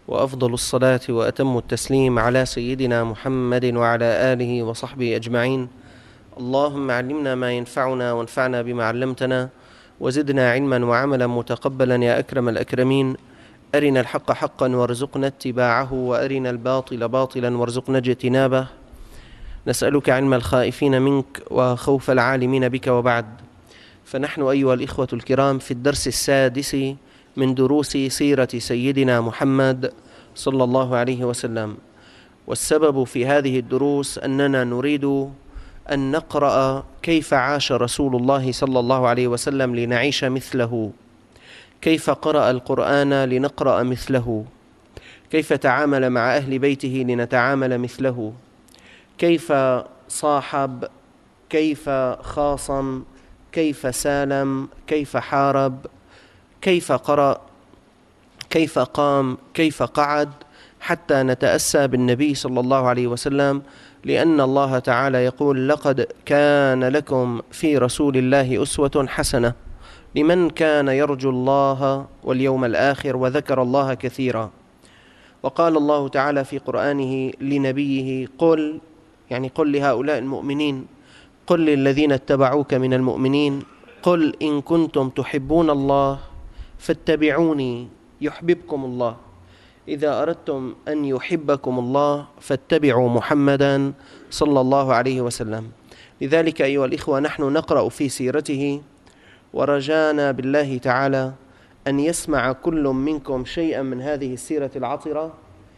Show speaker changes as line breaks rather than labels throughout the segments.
وأفضل الصلاة وأتم التسليم على سيدنا محمد وعلى آله وصحبه أجمعين. اللهم علمنا ما ينفعنا وانفعنا بما علمتنا وزدنا علما وعملا متقبلا يا أكرم الأكرمين. أرنا الحق حقا وارزقنا اتباعه وأرنا الباطل باطلا وارزقنا اجتنابه. نسألك علم الخائفين منك وخوف العالمين بك، وبعد. فنحن أيها الإخوة الكرام في الدرس السادس من دروس سيرة سيدنا محمد صلى الله عليه وسلم، والسبب في هذه الدروس أننا نريد أن نقرأ كيف عاش رسول الله صلى الله عليه وسلم لنعيش مثله، كيف قرأ القرآن لنقرأ مثله، كيف تعامل مع أهل بيته لنتعامل مثله، كيف صاحب، كيف خاصم، كيف سالم، كيف حارب، كيف قرأ، كيف قام، كيف قعد، حتى نتأسى بالنبي صلى الله عليه وسلم، لأن الله تعالى يقول: لقد كان لكم في رسول الله أسوة حسنة لمن كان يرجو الله واليوم الآخر وذكر الله كثيرا. وقال الله تعالى في قرآنه لنبيه: قل لهؤلاء المؤمنين، قل للذين اتبعوك من المؤمنين، قل إن كنتم تحبون الله فاتبعوني يحببكم الله. إذا أردتم أن يحبكم الله فاتبعوا محمدا صلى الله عليه وسلم. لذلك أيها الإخوة نحن نقرأ في سيرته، ورجانا بالله تعالى أن يسمع كل منكم شيئا من هذه السيرة العطرة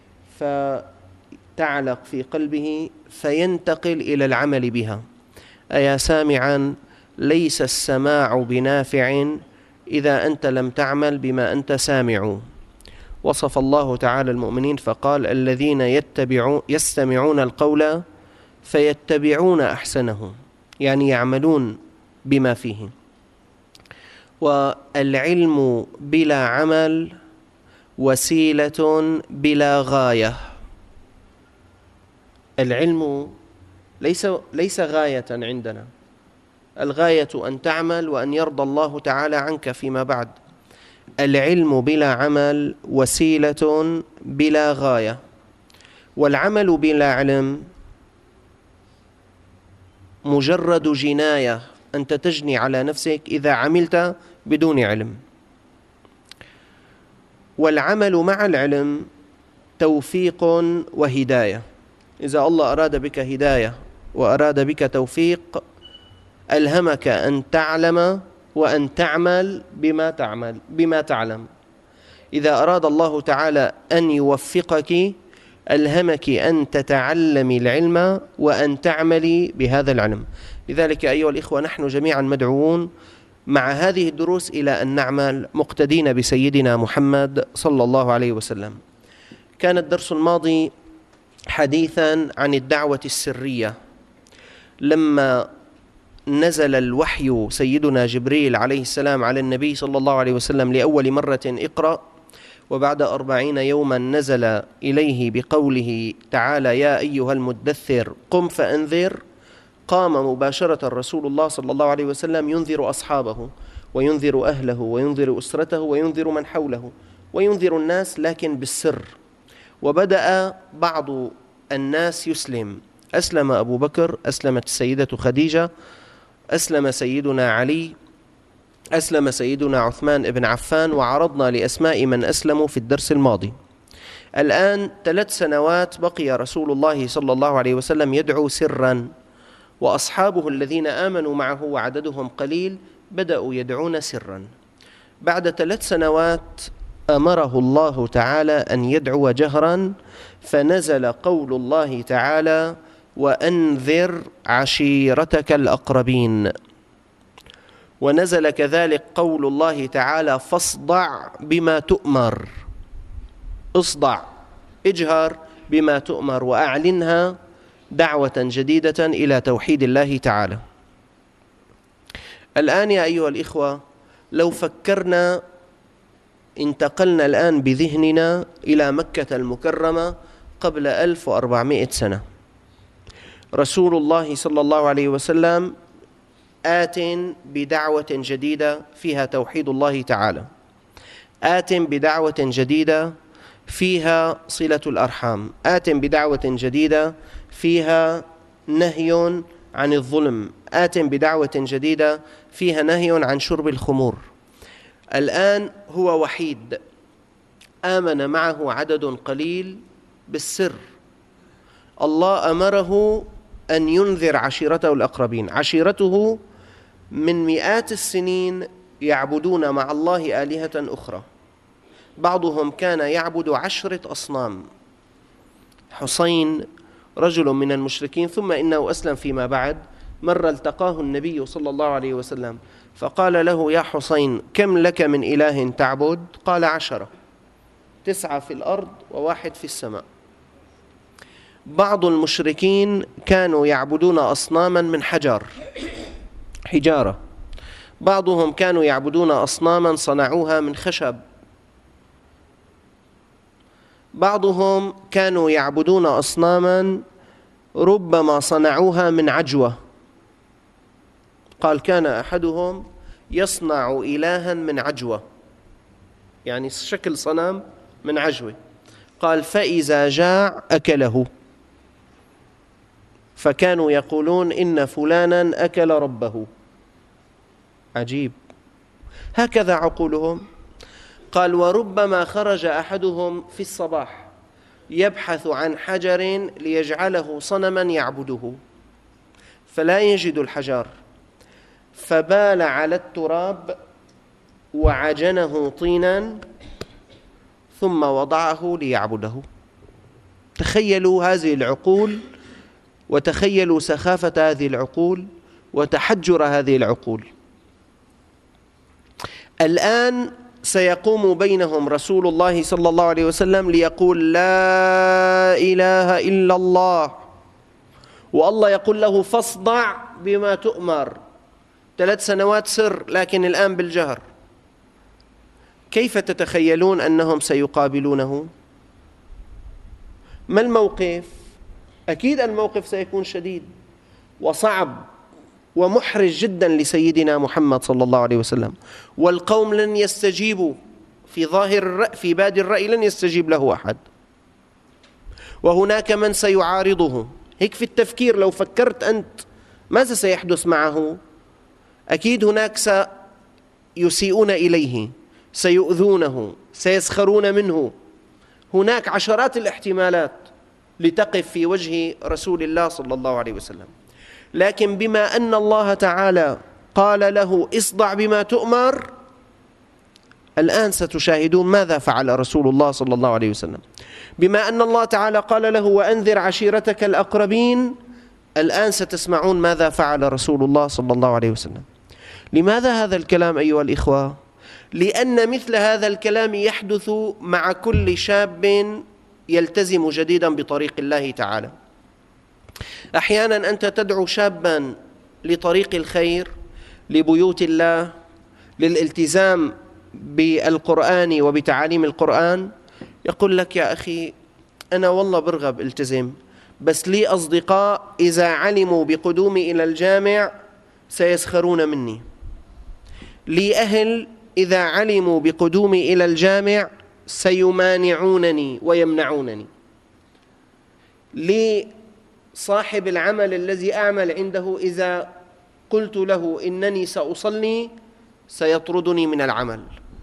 فتعلق في قلبه فينتقل إلى العمل بها. أيا سامعا، ليس السماع بنافع إذا أنت لم تعمل بما أنت سامع. وصف الله تعالى المؤمنين فقال: الذين يستمعون القول فيتبعون أحسنه، يعني يعملون بما فيه. والعلم بلا عمل وسيلة بلا غاية. العلم ليس غاية عندنا، الغاية أن تعمل وأن يرضى الله تعالى عنك فيما بعد. العلم بلا عمل وسيلة بلا غاية، والعمل بلا علم مجرد جناية، أنت تجني على نفسك إذا عملت بدون علم. والعمل مع العلم توفيق وهداية. إذا الله أراد بك هداية وأراد بك توفيق، ألهمك أن تعلم وأن تعمل بما تعلم. إذا أراد الله تعالى أن يوفقك، ألهمك أن تتعلمي العلم وأن تعملي بهذا العلم. لذلك أيها الإخوة نحن جميعا مدعوون مع هذه الدروس إلى أن نعمل مقتدين بسيدنا محمد صلى الله عليه وسلم. كان الدرس الماضي حديثا عن الدعوة السرية. لما نزل الوحي سيدنا جبريل عليه السلام على النبي صلى الله عليه وسلم لأول مرة: اقرأ، وبعد 40 يوما نزل إليه بقوله تعالى: يا أيها المدثر قم فأنذر، قام مباشرة رسول الله صلى الله عليه وسلم ينذر أصحابه وينذر أهله وينذر أسرته وينذر من حوله وينذر الناس، لكن بالسر. وبدأ بعض الناس يسلم. أسلم أبو بكر، أسلمت السيدة خديجة، أسلم سيدنا علي، أسلم سيدنا عثمان بن عفان، وعرضنا لأسماء من أسلموا في الدرس الماضي. الآن 3 سنوات بقي رسول الله صلى الله عليه وسلم يدعو سرا، وأصحابه الذين آمنوا معه وعددهم قليل بدأوا يدعون سرا. بعد 3 سنوات أمره الله تعالى أن يدعو جهرا، فنزل قول الله تعالى: وأنذر عشيرتك الأقربين. ونزل كذلك قول الله تعالى: فاصدع بما تؤمر. اصدع، اجهر بما تؤمر، وأعلنها دعوة جديدة إلى توحيد الله تعالى. الآن يا أيها الإخوة، لو فكرنا، انتقلنا الآن بذهننا إلى مكة المكرمة قبل 1400 سنة. رسول الله صلى الله عليه وسلم آت بدعوة جديدة فيها توحيد الله تعالى، آت بدعوة جديدة فيها صلة الأرحام، آت بدعوة جديدة فيها نهي عن الظلم، آت بدعوة جديدة فيها نهي عن شرب الخمور. الآن هو وحيد، آمن معه عدد قليل بالسر، الله أمره أن ينذر عشيرته الأقربين. عشيرته من مئات السنين يعبدون مع الله آلهة أخرى، بعضهم كان يعبد 10 أصنام. حسين رجل من المشركين ثم إنه أسلم فيما بعد، مرة التقاه النبي صلى الله عليه وسلم فقال له: يا حسين كم لك من إله تعبد؟ قال: 10، 9 في الأرض و1 في السماء. بعض المشركين كانوا يعبدون أصناما من حجارة، بعضهم كانوا يعبدون أصناما صنعوها من خشب، بعضهم كانوا يعبدون أصناما ربما صنعوها من عجوة. قال: كان أحدهم يصنع إلها من عجوة، يعني شكل صنم من عجوة. قال: فإذا جاع أكله، فكانوا يقولون إن فلانا أكل ربه. عجيب، هكذا عقولهم. قال: وربما خرج أحدهم في الصباح يبحث عن حجر ليجعله صنما يعبده، فلا يجد الحجر، فبال على التراب وعجنه طينا ثم وضعه ليعبده. تخيلوا هذه العقول، وتخيلوا سخافة هذه العقول وتحجر هذه العقول. الآن سيقوم بينهم رسول الله صلى الله عليه وسلم ليقول: لا إله إلا الله، والله يقول له: فاصدع بما تؤمر. 3 سنوات سر، لكن الآن بالجهر. كيف تتخيلون أنهم سيقابلونه؟ ما الموقف؟ أكيد الموقف سيكون شديد وصعب ومحرج جدا لسيدنا محمد صلى الله عليه وسلم، والقوم لن يستجيبوا في بادي الرأي لن يستجيب له أحد، وهناك من سيعارضه. هيك في التفكير، لو فكرت أنت ماذا سيحدث معه؟ أكيد هناك سيسيئون إليه، سيؤذونه، سيسخرون منه. هناك عشرات الاحتمالات لتقف في وجه رسول الله صلى الله عليه وسلم، لكن بما أن الله تعالى قال له: اصدع بما تؤمر، الآن ستشاهدون ماذا فعل رسول الله صلى الله عليه وسلم. بما أن الله تعالى قال له: وأنذر عشيرتك الأقربين، الآن ستسمعون ماذا فعل رسول الله صلى الله عليه وسلم. لماذا هذا الكلام أيها الإخوة؟ لأن مثل هذا الكلام يحدث مع كل شاب يلتزم جديدا بطريق الله تعالى. أحيانا أنت تدعو شابا لطريق الخير، لبيوت الله، للالتزام بالقرآن وبتعاليم القرآن، يقول لك: يا أخي أنا والله برغب التزم، بس لي أصدقاء إذا علموا بقدومي إلى الجامع سيسخرون مني، لي أهل إذا علموا بقدومي إلى الجامع سيمانعونني ويمنعونني، لي صاحب العمل الذي أعمل عنده إذا قلت له إنني سأصلي سيطردني من العمل.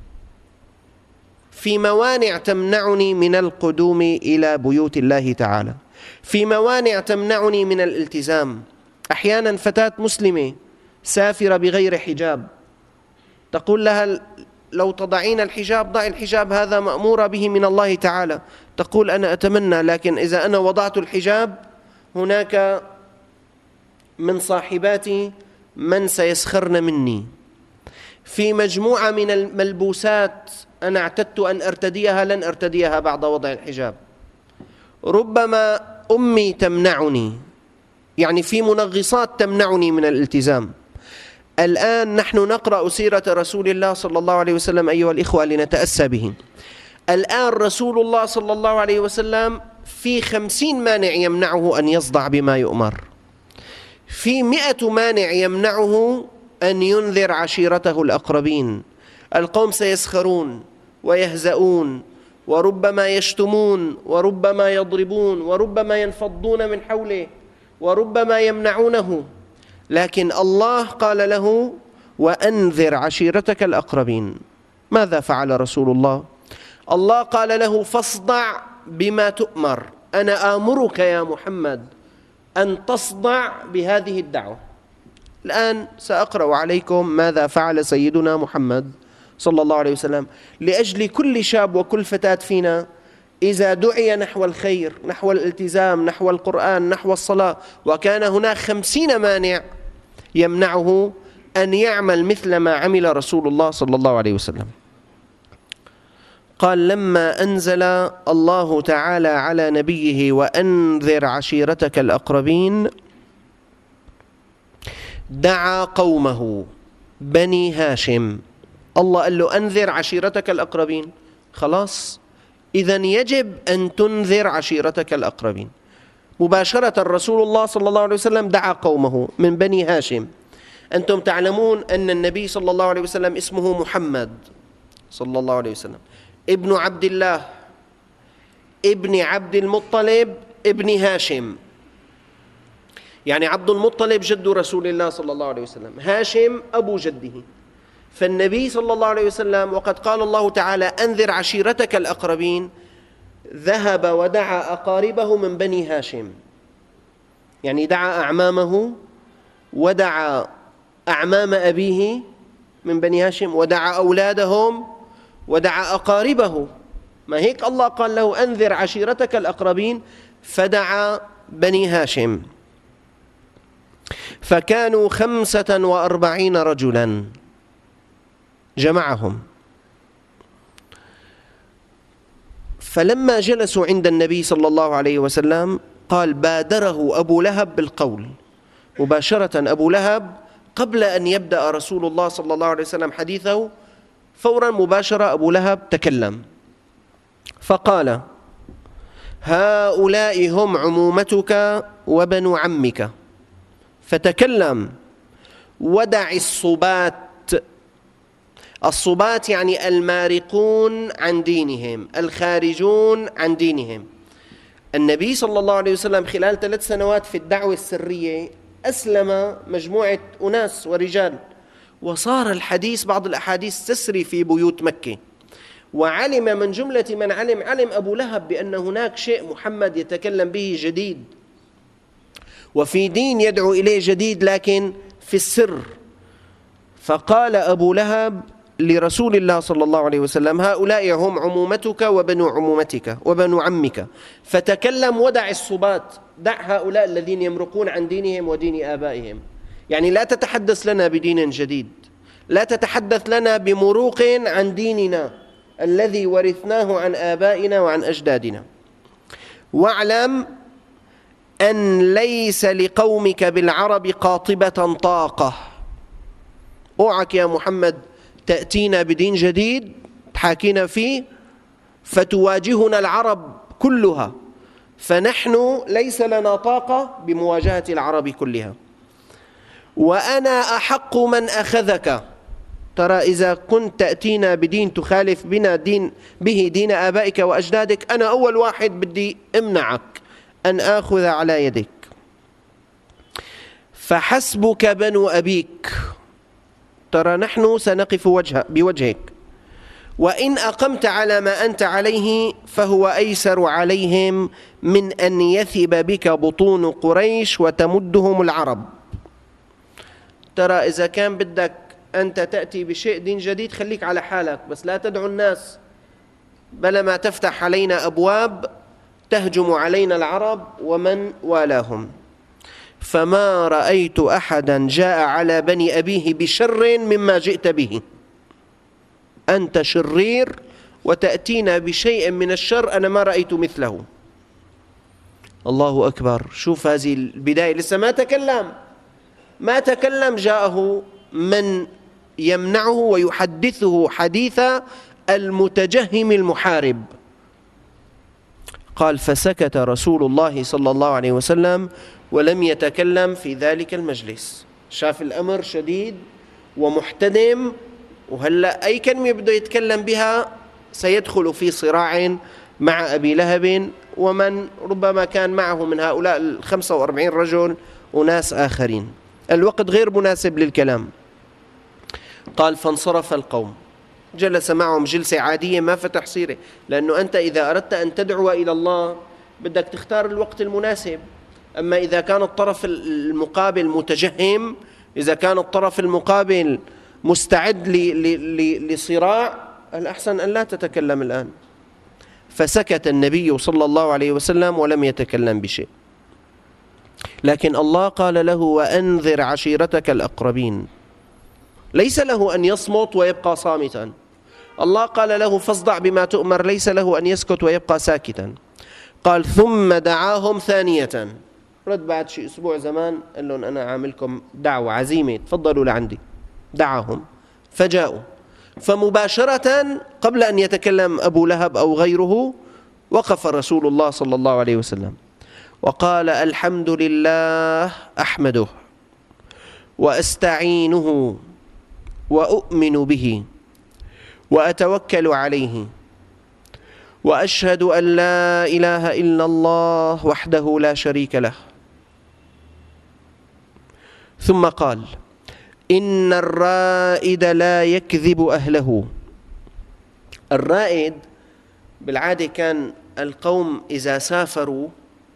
في موانع تمنعني من القدوم إلى بيوت الله تعالى، في موانع تمنعني من الالتزام. أحيانا فتاة مسلمة سافرة بغير حجاب، تقول لها: لو تضعين الحجاب ضعي الحجاب، هذا مأمورة به من الله تعالى. تقول: أنا أتمنى، لكن إذا أنا وضعت الحجاب هناك من صاحباتي من سيسخرن مني. في مجموعة من الملبوسات أنا اعتدت أن أرتديها لن أرتديها بعد وضع الحجاب. ربما أمي تمنعني، يعني في منغصات تمنعني من الالتزام. الآن نحن نقرأ سيرة رسول الله صلى الله عليه وسلم أيها الإخوة لنتأسى به. الآن رسول الله صلى الله عليه وسلم في 50 مانع يمنعه أن يصدع بما يؤمر، في 100 مانع يمنعه أن ينذر عشيرته الأقربين. القوم سيسخرون ويهزؤون وربما يشتمون وربما يضربون وربما ينفضون من حوله وربما يمنعونه، لكن الله قال له: وأنذر عشيرتك الأقربين. ماذا فعل رسول الله؟ الله قال له: فاصدع بما تؤمر، أنا آمرك يا محمد أن تصدع بهذه الدعوة. الآن سأقرأ عليكم ماذا فعل سيدنا محمد صلى الله عليه وسلم لأجل كل شاب وكل فتاة فينا إذا دعي نحو الخير، نحو الالتزام، نحو القرآن، نحو الصلاة، وكان هناك 50 مانع يمنعه أن يعمل مثل ما عمل رسول الله صلى الله عليه وسلم. قال: لما أنزل الله تعالى على نبيه: وأنذر عشيرتك الأقربين، دعا قومه بني هاشم. الله قال له: أنذر عشيرتك الأقربين، خلاص، إذن يجب أن تنذر عشيرتك الأقربين. مباشرة رسول الله صلى الله عليه وسلم دعا قومه من بني هاشم. أنتم تعلمون أن النبي صلى الله عليه وسلم اسمه محمد صلى الله عليه وسلم، ابن عبد الله، ابن عبد المطلب، ابن هاشم، يعني عبد المطلب جد رسول الله صلى الله عليه وسلم، هاشم أبو جده. فالنبي صلى الله عليه وسلم، وقد قال الله تعالى: أنذر عشيرتك الأقربين، ذهب ودعا أقاربه من بني هاشم، يعني دعا أعمامه ودعا أعمام أبيه من بني هاشم ودعا أولادهم ودعا أقاربه. ما هيك الله قال له: أنذر عشيرتك الأقربين، فدعا بني هاشم. فكانوا 45 رجلا، جمعهم. فلما جلسوا عند النبي صلى الله عليه وسلم قال: بادره أبو لهب بالقول. مباشرة أبو لهب قبل أن يبدأ رسول الله صلى الله عليه وسلم حديثه، فورا مباشرة أبو لهب تكلم فقال: هؤلاء هم عمومتك وبنو عمك، فتكلم ودع الصبات. الصبات يعني المارقون عن دينهم، الخارجون عن دينهم. النبي صلى الله عليه وسلم خلال 3 سنوات في الدعوة السرية أسلم مجموعة أناس ورجال، وصار الحديث، بعض الأحاديث تسري في بيوت مكة، وعلم من جملة من علم أبو لهب بأن هناك شيء محمد يتكلم به جديد، وفي دين يدعو إليه جديد لكن في السر. فقال أبو لهب لرسول الله صلى الله عليه وسلم: هؤلاء هم عمومتك وبنو عمومتك وبنو عمك، فتكلم ودع الصبات، دع هؤلاء الذين يمرقون عن دينهم ودين آبائهم. يعني لا تتحدث لنا بدين جديد، لا تتحدث لنا بمروق عن ديننا الذي ورثناه عن آبائنا وعن أجدادنا. واعلم أن ليس لقومك بالعرب قاطبة طاقة. اوعك يا محمد تأتينا بدين جديد تحاكينا فيه فتواجهنا العرب كلها، فنحن ليس لنا طاقة بمواجهة العرب كلها. وأنا أحق من أخذك. ترى إذا كنت تأتينا بدين تخالف بنا به دين آبائك وأجدادك، أنا أول واحد بدي أمنعك أن آخذ على يدك. فحسبك بنو أبيك، ترى نحن سنقف بوجهك، وإن أقمت على ما أنت عليه فهو أيسر عليهم من أن يثب بك بطون قريش وتمدهم العرب. ترى إذا كان بدك أنت تأتي بشيء دين جديد خليك على حالك، بس لا تدعو الناس، بل ما تفتح علينا أبواب تهجم علينا العرب ومن والاهم. فما رأيت أحدا جاء على بني أبيه بشر مما جئت به. أنت شرير وتأتينا بشيء من الشر أنا ما رأيت مثله. الله أكبر. شوف هذه البداية، لسه ما تكلم جاءه من يمنعه ويحدثه حديث المتجهم المحارب. قال: فسكت رسول الله صلى الله عليه وسلم ولم يتكلم في ذلك المجلس. شاف الأمر شديد ومحتدم، وهلأ أي كلمة بده يتكلم بها سيدخل في صراع مع أبي لهب ومن ربما كان معه من هؤلاء 45 رجل وناس آخرين. الوقت غير مناسب للكلام. قال فانصرف القوم، جلس معهم جلسة عادية، ما فتح سيرة، لأنه أنت إذا أردت أن تدعو إلى الله بدك تختار الوقت المناسب. أما إذا كان الطرف المقابل متجهم، إذا كان الطرف المقابل مستعد لصراع، الأحسن أن لا تتكلم الآن. فسكت النبي صلى الله عليه وسلم ولم يتكلم بشيء. لكن الله قال له وأنذر عشيرتك الأقربين. ليس له أن يصمت ويبقى صامتا. الله قال له فاصدع بما تؤمر، ليس له أن يسكت ويبقى ساكتا. قال ثم دعاهم ثانية. رد بعد شيء أسبوع زمان قال لهم أنا عاملكم دعوة عزيمة، تفضلوا لعندي. دعاهم فجاءوا، فمباشرة قبل أن يتكلم أبو لهب أو غيره وقف رسول الله صلى الله عليه وسلم وقال الحمد لله أحمده وأستعينه وأؤمن به وأتوكل عليه وأشهد أن لا إله إلا الله وحده لا شريك له. ثم قال إن الرائد لا يكذب أهله. الرائد بالعادة كان القوم إذا سافروا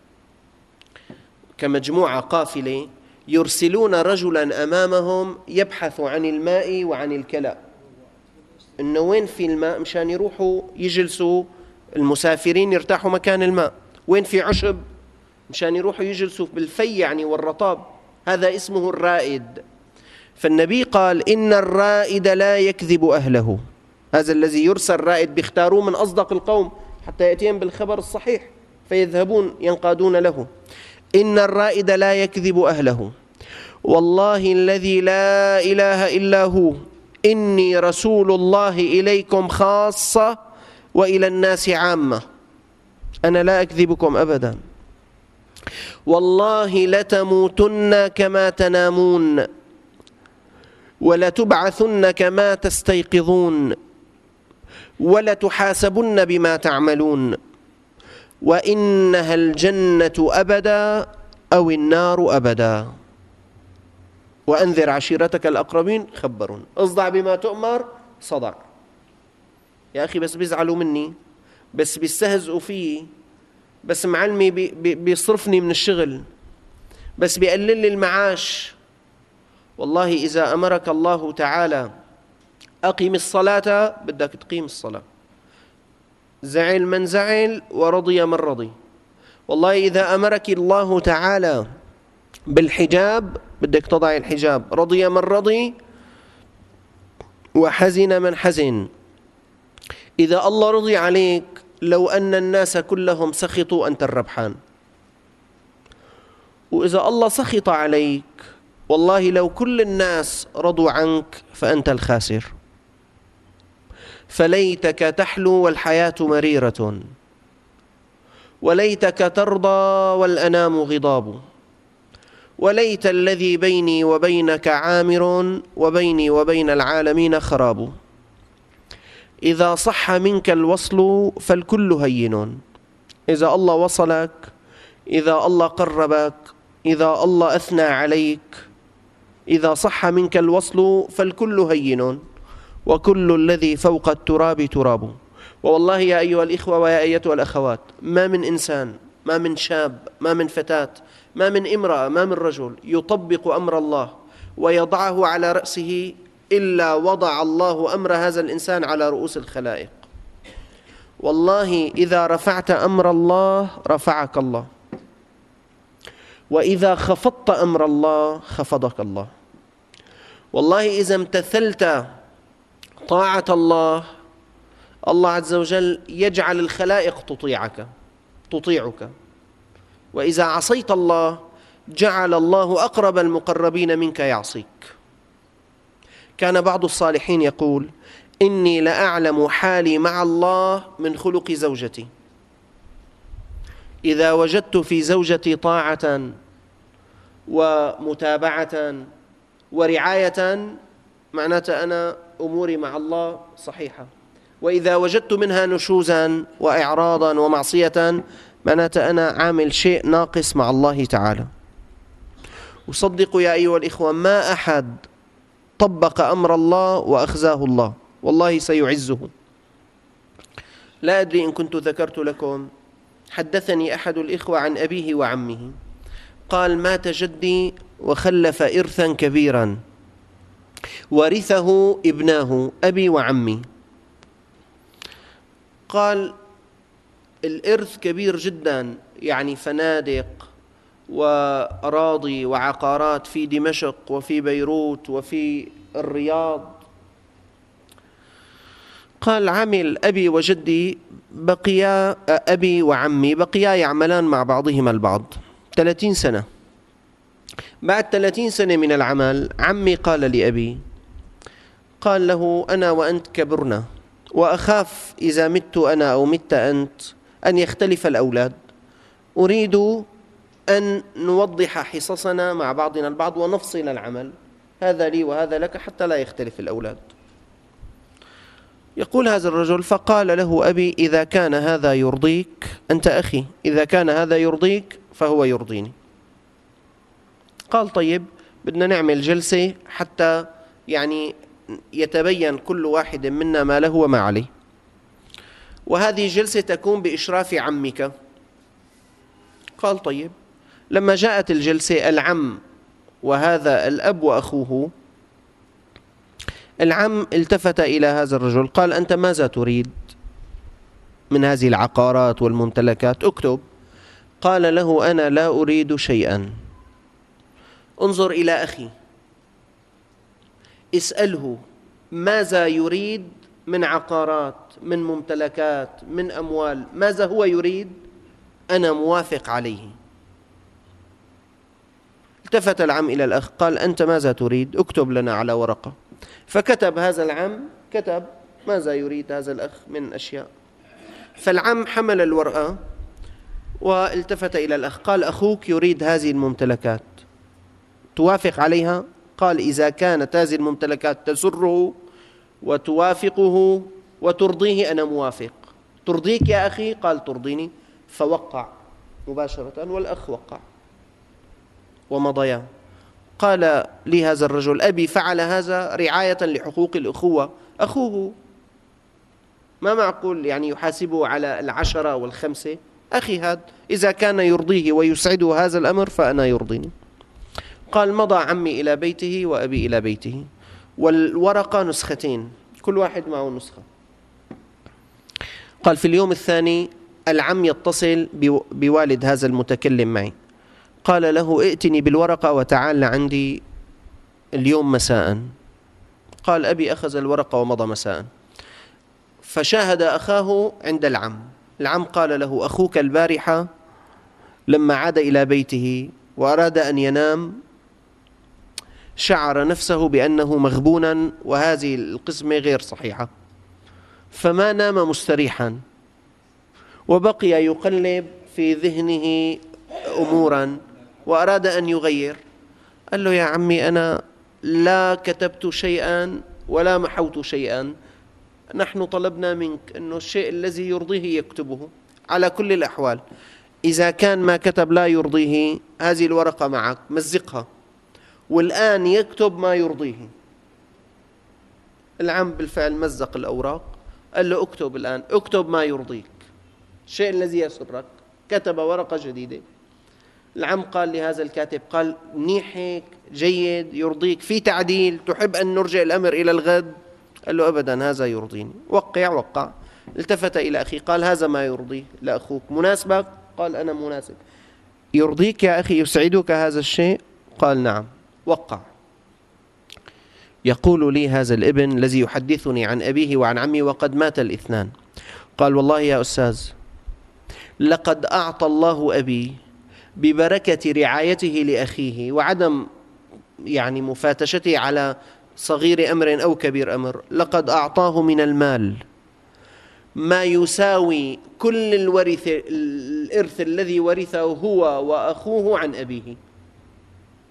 كمجموعة قافلة يرسلون رجلا أمامهم يبحث عن الماء وعن الكلى، إنه وين في الماء مشان يروحوا يجلسوا المسافرين يرتاحوا مكان الماء، وين في عشب مشان يروحوا يجلسوا بالفي يعني والرطاب. هذا اسمه الرائد. فالنبي قال إن الرائد لا يكذب أهله. هذا الذي يرسل رائد بيختاروه من أصدق القوم حتى يأتيهم بالخبر الصحيح فيذهبون ينقادون له. إن الرائد لا يكذب أهله والله الذي لا إله إلا هو إني رسول الله إليكم خاصة وإلى الناس عامة. أنا لا أكذبكم أبدا. والله لتموتن كما تنامون ولتبعثن كما تستيقظون ولتحاسبن بما تعملون وإنها الجنة أبدا أو النار أبدا. وأنذر عشيرتك الأقربين خبرون. اصدع بما تؤمر صدع. يا أخي بس بيزعلوا مني، بس بيستهزئوا فيه، بس معلمي بيصرفني من الشغل، بس بيقلل لي المعاش. والله إذا أمرك الله تعالى أقيم الصلاة بدك تقيم الصلاة، زعل من زعل ورضي من رضي. والله إذا أمرك الله تعالى بالحجاب بدك تضع الحجاب، رضي من رضي وحزن من حزن. إذا الله رضي عليك لو أن الناس كلهم سخطوا أنت الربحان، وإذا الله سخط عليك والله لو كل الناس رضوا عنك فأنت الخاسر. فليتك تحلو والحياة مريرة، وليتك ترضى والأنام غضاب، وليت الذي بيني وبينك عامر وبيني وبين العالمين خراب. إذا صح منك الوصل فالكل هين. إذا الله وصلك، إذا الله قربك، إذا الله أثنى عليك، إذا صح منك الوصل فالكل هين وكل الذي فوق التراب تراب. والله يا أيها الإخوة ويا أيتها الأخوات، ما من إنسان، ما من شاب، ما من فتاة، ما من امرأة، ما من رجل يطبق أمر الله ويضعه على رأسه إلا وضع الله أمر هذا الإنسان على رؤوس الخلائق. والله إذا رفعت أمر الله رفعك الله، وإذا خفضت أمر الله خفضك الله. والله إذا امتثلت طاعة الله، الله عز وجل يجعل الخلائق تطيعك، وإذا عصيت الله جعل الله أقرب المقربين منك يعصيك. كان بعض الصالحين يقول إني لأعلم حالي مع الله من خلق زوجتي. إذا وجدت في زوجتي طاعة ومتابعة ورعاية معناته أنا أموري مع الله صحيحة. وإذا وجدت منها نشوزا وإعراضا ومعصية معناته أنا عامل شيء ناقص مع الله تعالى. وصدقوا يا أيها الإخوة ما أحد طبق أمر الله وأخزاه الله، والله سيعزه. لا أدري إن كنت ذكرت لكم، حدثني أحد الإخوة عن أبيه وعمه، قال مات جدي وخلف إرثا كبيرا ورثه ابناه أبي وعمي. قال الإرث كبير جدا، يعني فنادق وأراضي وعقارات في دمشق وفي بيروت وفي الرياض. قال عمل أبي وجدي بقيا، أبي وعمي بقيا يعملان مع بعضهما البعض 30 سنة. بعد 30 سنة من العمل عمي قال لأبي، قال له أنا وأنت كبرنا وأخاف إذا مت أنا أو مت أنت أن يختلف الأولاد، أريد أن نوضح حصصنا مع بعضنا البعض ونفصل العمل، هذا لي وهذا لك حتى لا يختلف الأولاد. يقول هذا الرجل فقال له أبي إذا كان هذا يرضيك أنت أخي، إذا كان هذا يرضيك فهو يرضيني. قال طيب بدنا نعمل جلسة حتى يعني يتبين كل واحد منا ما له وما عليه، وهذه الجلسة تكون بإشراف عمك. قال طيب. لما جاءت الجلسة العم وهذا الأب وأخوه، العم التفت إلى هذا الرجل قال أنت ماذا تريد من هذه العقارات والممتلكات؟ اكتب. قال له أنا لا أريد شيئا. انظر إلى أخي، اسأله ماذا يريد من عقارات، من ممتلكات، من أموال، ماذا هو يريد؟ أنا موافق عليه. التفت العم إلى الأخ قال أنت ماذا تريد؟ اكتب لنا على ورقة. فكتب هذا العم، كتب ماذا يريد هذا الأخ من أشياء. فالعم حمل الورقة والتفت إلى الأخ قال أخوك يريد هذه الممتلكات، توافق عليها؟ قال إذا كانت هذه الممتلكات تسره وتوافقه وترضيه أنا موافق. ترضيك يا أخي؟ قال ترضيني. فوقع مباشرة والأخ وقع ومضيا. قال لي هذا الرجل أبي فعل هذا رعاية لحقوق الأخوة، أخوه ما معقول يعني يحاسبه على 10 و5. أخي هذا إذا كان يرضيه ويسعده هذا الأمر فأنا يرضيني. قال مضى عمي إلى بيته وأبي إلى بيته، والورقة نسختين كل واحد معه نسخة. قال في اليوم الثاني العم يتصل بوالد هذا المتكلم معي، قال له ائتني بالورقة وتعال عندي اليوم مساء. قال أبي أخذ الورقة ومضى مساء، فشاهد أخاه عند العم. العم قال له أخوك البارحة لما عاد إلى بيته وأراد أن ينام شعر نفسه بأنه مغبونا وهذه القسمة غير صحيحة، فما نام مستريحا وبقي يقلب في ذهنه أمورا وأراد أن يغير. قال له يا عمي أنا لا كتبت شيئا ولا محوت شيئا، نحن طلبنا منك أنه الشيء الذي يرضيه يكتبه على كل الأحوال. إذا كان ما كتب لا يرضيه هذه الورقة معك مزقها، والآن يكتب ما يرضيه. العم بالفعل مزق الأوراق، قال له اكتب الآن، اكتب ما يرضيك، الشيء الذي يسرك. كتب ورقة جديدة. العم قال لهذا الكاتب قال منيح هيك، جيد، يرضيك، في تعديل، تحب أن نرجع الأمر إلى الغد؟ قال له أبدا هذا يرضيني. وقع. التفت إلى أخي قال هذا ما يرضيه لأخوك، مناسبك؟ قال أنا مناسب. يرضيك يا أخي، يسعدك هذا الشيء؟ قال نعم. وقع. يقول لي هذا الابن الذي يحدثني عن أبيه وعن عمي وقد مات الاثنان، قال والله يا أستاذ لقد أعطى الله أبي ببركة رعايته لأخيه وعدم يعني مفاتشته على صغير أمر أو كبير أمر، لقد أعطاه من المال ما يساوي كل الإرث الذي ورثه هو وأخوه عن أبيه.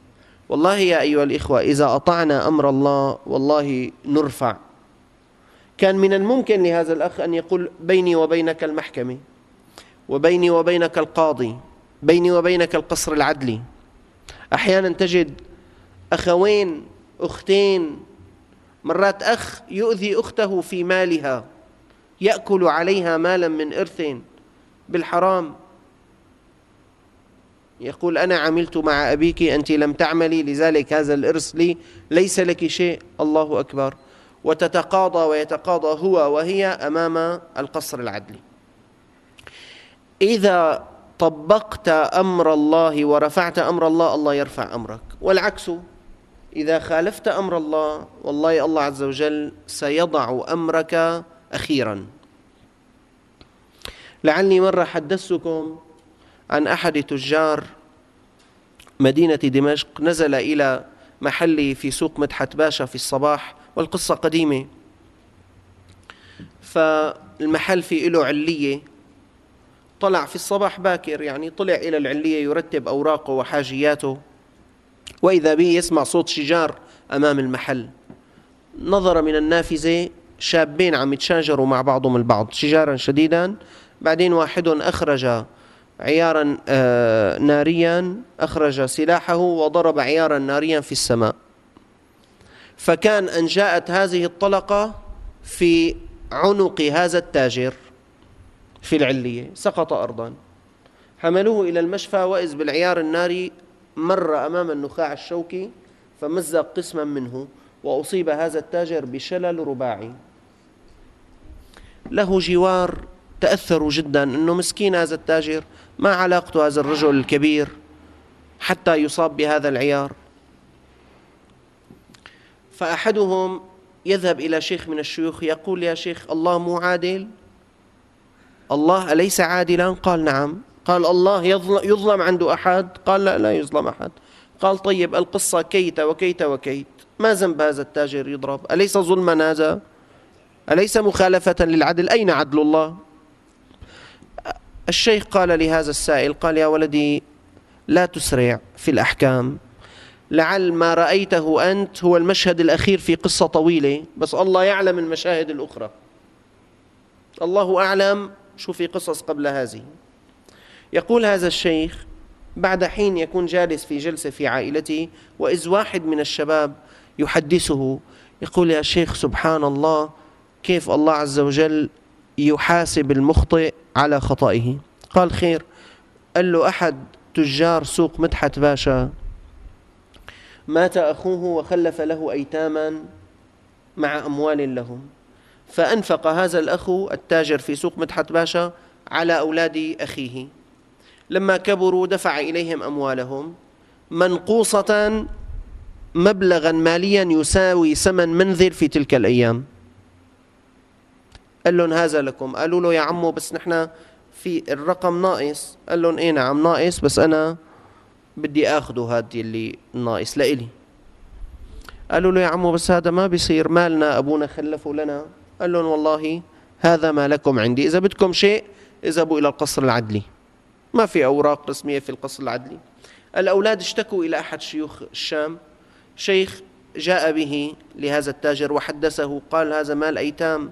والله يا أيها الإخوة إذا أطعنا أمر الله والله نرفع. كان من الممكن لهذا الأخ أن يقول بيني وبينك المحكمة، وبيني وبينك القاضي، بيني وبينك القصر العدلي. أحيانا تجد أخوين، أختين، مرات أخ يؤذي أخته في مالها، يأكل عليها مالا من إرث بالحرام، يقول أنا عملت مع أبيك، أنت لم تعملي، لذلك هذا الإرث لي، ليس لك شيء. الله أكبر. وتتقاضى ويتقاضى هو وهي أمام القصر العدلي. إذا طبقت أمر الله ورفعت أمر الله، الله يرفع أمرك، والعكس إذا خالفت أمر الله، والله الله عز وجل سيضع أمرك أخيرا. لعلي مرة حدثتكم عن أحد تجار مدينة دمشق، نزل إلى محلي في سوق مدحت باشا في الصباح، والقصة قديمة. فالمحل في له علية، طلع في الصباح باكر، يعني طلع إلى العلية يرتب أوراقه وحاجياته، وإذا به يسمع صوت شجار أمام المحل. نظر من النافذة شابين عم يتشاجروا مع بعضهم البعض شجارا شديدا. بعدين واحد أخرج عيارا ناريا، أخرج سلاحه وضرب عيارا ناريا في السماء. فكان أن جاءت هذه الطلقة في عنق هذا التاجر في العلية، سقط أرضا. حملوه إلى المشفى، وإذ بالعيار الناري مر أمام النخاع الشوكي فمزق قسما منه، وأصيب هذا التاجر بشلل رباعي. له جوار تأثروا جدا أنه مسكين هذا التاجر، ما علاقته هذا الرجل الكبير حتى يصاب بهذا العيار. فأحدهم يذهب إلى شيخ من الشيوخ يقول: يا شيخ، الله مو عادل؟ الله أليس عادلا؟ قال: نعم. قال: الله يظلم عنده أحد؟ قال: لا، لا يظلم أحد. قال: طيب القصة كيت وكيت وكيت، ما ذنب هذا التاجر يضرب؟ أليس ظلما هذا؟ أليس مخالفة للعدل؟ أين عدل الله؟ الشيخ قال لهذا السائل، قال: يا ولدي، لا تسرع في الأحكام، لعل ما رأيته أنت هو المشهد الأخير في قصة طويلة، بس الله يعلم المشاهد الأخرى، الله أعلم شو في قصص قبل هذه. يقول هذا الشيخ: بعد حين يكون جالس في جلسة في عائلته، وإذ واحد من الشباب يحدثه يقول: يا شيخ، سبحان الله، كيف الله عز وجل يحاسب المخطئ على خطئه. قال: خير. قال له: أحد تجار سوق مدحت باشا مات أخوه وخلف له أيتاما مع أموال لهم، فأنفق هذا الأخ التاجر في سوق مدحت باشا على أولاد أخيه. لما كبروا دفع إليهم أموالهم منقوصة مبلغا ماليا يساوي ثمن منزل في تلك الأيام. قال لهم: هذا لكم. قالوا له: يا عمو، بس نحن في الرقم ناقص. قال لهم: إيه نعم ناقص، بس أنا بدي أخذه هذا اللي ناقص لإلي. قالوا له: يا عمو، بس هذا ما بيصير، مالنا أبونا خلفه لنا. قال لهم: والله هذا ما لكم عندي، إذا بدكم شيء اذهبوا إلى القصر العدلي، ما في أوراق رسمية في القصر العدلي. الأولاد اشتكوا إلى أحد شيوخ الشام، شيخ جاء به لهذا التاجر وحدثه، قال: هذا مال أيتام،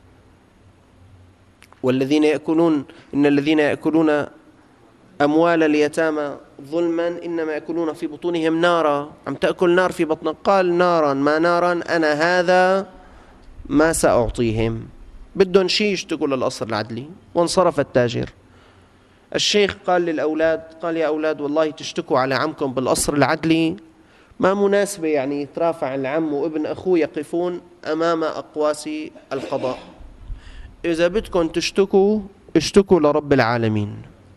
والذين يأكلون إن الذين يأكلون أموال اليتامى ظلما إنما يأكلون في بطونهم نارا، عم تأكل نار في بطنك. قال: نارا ما نارا، أنا هذا ما سأعطيهم، بدهم شيء يشتكوا للقصر العدلي. وانصرف التاجر. الشيخ قال للأولاد، قال: يا أولاد، والله تشتكوا على عمكم بالقصر العدلي ما مناسبة، يعني يترافع العم وابن أخوه يقفون أمام أقواس القضاء. إذا بدكم تشتكوا اشتكوا لرب العالمين،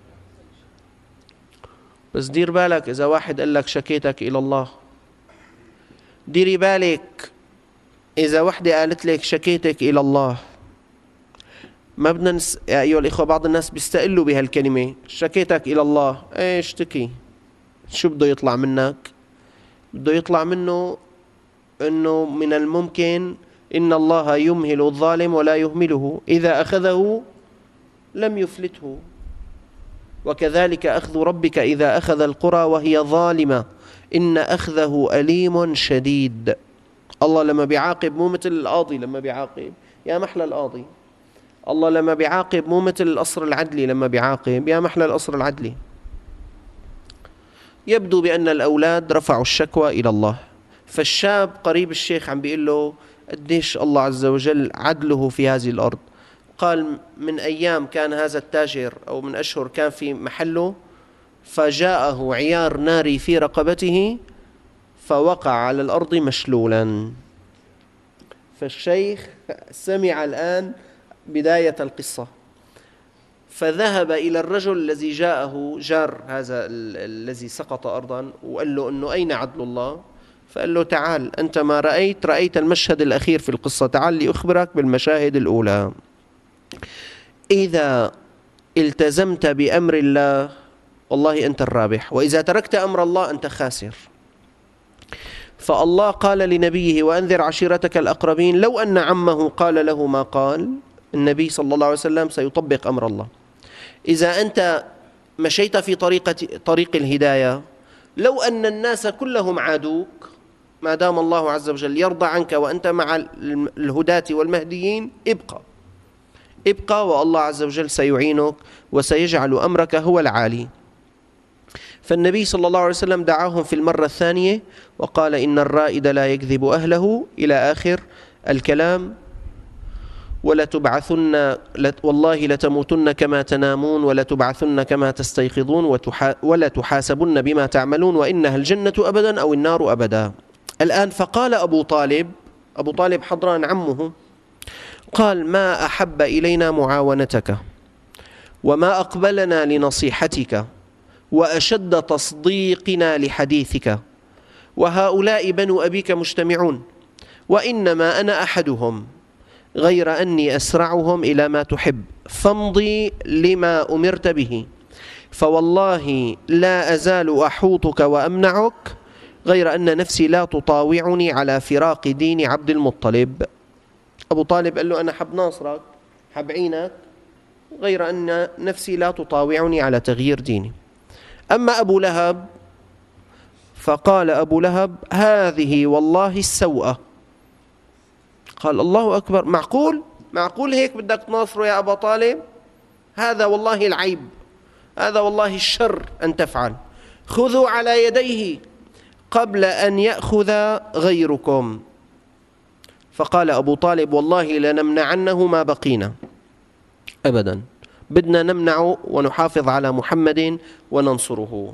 بس دير بالك إذا واحد قال لك شكيتك إلى الله. ديري بالك إذا وحدة قالت لك شكيتك إلى الله. ما بدنا يا أيها الإخوة، بعض الناس بيستقلوا بهالكلمة، شكيتك إلى الله. إيه اشتكي، شو بده يطلع منك؟ بده يطلع منه إنه من الممكن إن الله يمهل الظالم ولا يهمله، إذا أخذه لم يفلته، وكذلك أخذ ربك إذا أخذ القرى وهي ظالمة إن أخذه أليم شديد. الله لما بيعاقب مو مثل القاضي، لما بيعاقب يا محلى القاضي. الله لما بيعاقب مو مثل القصر العدلي، لما بيعاقب يا محلى القصر العدلي. يبدو بأن الأولاد رفعوا الشكوى إلى الله، فالشاب قريب الشيخ عم بيقول له قديش الله عز وجل عدله في هذه الأرض. قال من أيام كان هذا التاجر أو من أشهر كان في محله فجاءه عيار ناري في رقبته فوقع على الأرض مشلولا. فالشيخ سمع الآن بداية القصة، فذهب إلى الرجل الذي جاءه جار هذا الذي سقط أرضا وقال له أنه أين عدل الله؟ فقال له تعال أنت ما رأيت المشهد الأخير في القصة، تعال لأخبرك بالمشاهد الأولى. إذا التزمت بأمر الله والله أنت الرابح، وإذا تركت أمر الله أنت خاسر. فالله قال لنبيه وأنذر عشيرتك الأقربين، لو أن عمه قال له ما قال النبي صلى الله عليه وسلم سيطبق أمر الله. إذا أنت مشيت في طريق الهداية، لو أن الناس كلهم عادوك، ما دام الله عز وجل يرضى عنك وأنت مع الهداة والمهديين، ابقى والله عز وجل سيعينك وسيجعل أمرك هو العالي. فالنبي صلى الله عليه وسلم دعاهم في المرة الثانية وقال إن الرائد لا يكذب أهله إلى آخر الكلام، ولتبعثن والله لتموتن كما تنامون ولتبعثن كما تستيقظون ولا تحاسبن بما تعملون وإنها الجنة أبدا أو النار أبدا. الآن فقال أبو طالب حضران عمه، قال ما أحب إلينا معاونتك وما أقبلنا لنصيحتك وأشد تصديقنا لحديثك، وهؤلاء بنو أبيك مجتمعون، وإنما أنا أحدهم غير أني أسرعهم إلى ما تحب، فامضي لما أمرت به، فوالله لا أزال أحوطك وأمنعك، غير أن نفسي لا تطاوعني على فراق دين عبد المطلب. أبو طالب قال له أنا حب ناصرك حب عينك، غير أن نفسي لا تطاوعني على تغيير ديني. أما أبو لهب فقال أبو لهب هذه والله السوءة. قال الله أكبر، معقول هيك بدك تناصره يا أبا طالب؟ هذا والله العيب، هذا والله الشر أن تفعل، خذوا على يديه قبل أن يأخذ غيركم. فقال أبو طالب والله لنمنعنه ما بقينا أبدا، بدنا نمنعه ونحافظ على محمد وننصره.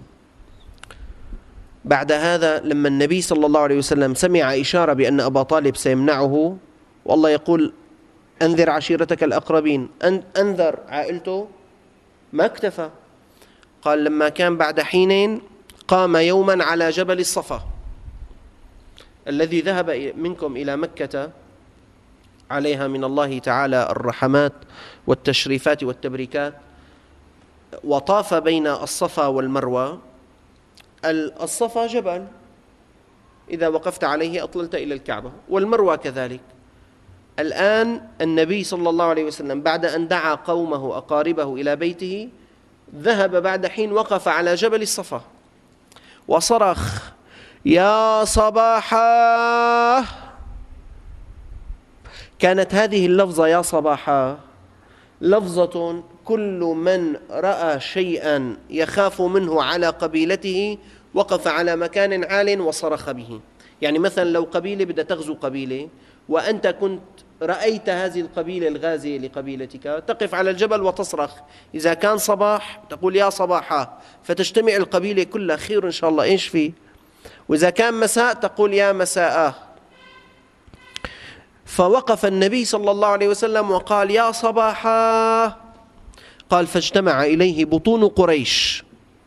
بعد هذا لما النبي صلى الله عليه وسلم سمع إشارة بأن أبا طالب سيمنعه، والله يقول أنذر عشيرتك الأقربين، أنذر عائلته، ما اكتفى. قال لما كان بعد حين قام يوما على جبل الصفا الذي ذهب منكم إلى مكة عليها من الله تعالى الرحمات والتشريفات والتبريكات، وطاف بين الصفا والمروة. الصفا جبل إذا وقفت عليه أطللت إلى الكعبة، والمروة كذلك. الآن النبي صلى الله عليه وسلم بعد أن دعا قومه أقاربه إلى بيته، ذهب بعد حين وقف على جبل الصفا وصرخ يا صباحا. كانت هذه اللفظة يا صباحا لفظة كل من رأى شيئا يخاف منه على قبيلته وقف على مكان عال وصرخ به. يعني مثلا لو قبيلة بدها تغزو قبيلة وأنت كنت رأيت هذه القبيلة الغازية لقبيلتك، تقف على الجبل وتصرخ. إذا كان صباح تقول يا صباحا، فتجتمع القبيلة كلها خير إن شاء الله إيش فيه. وإذا كان مساء تقول يا مساء. فوقف النبي صلى الله عليه وسلم وقال يا صباحا. قال فاجتمع إليه بطون قريش،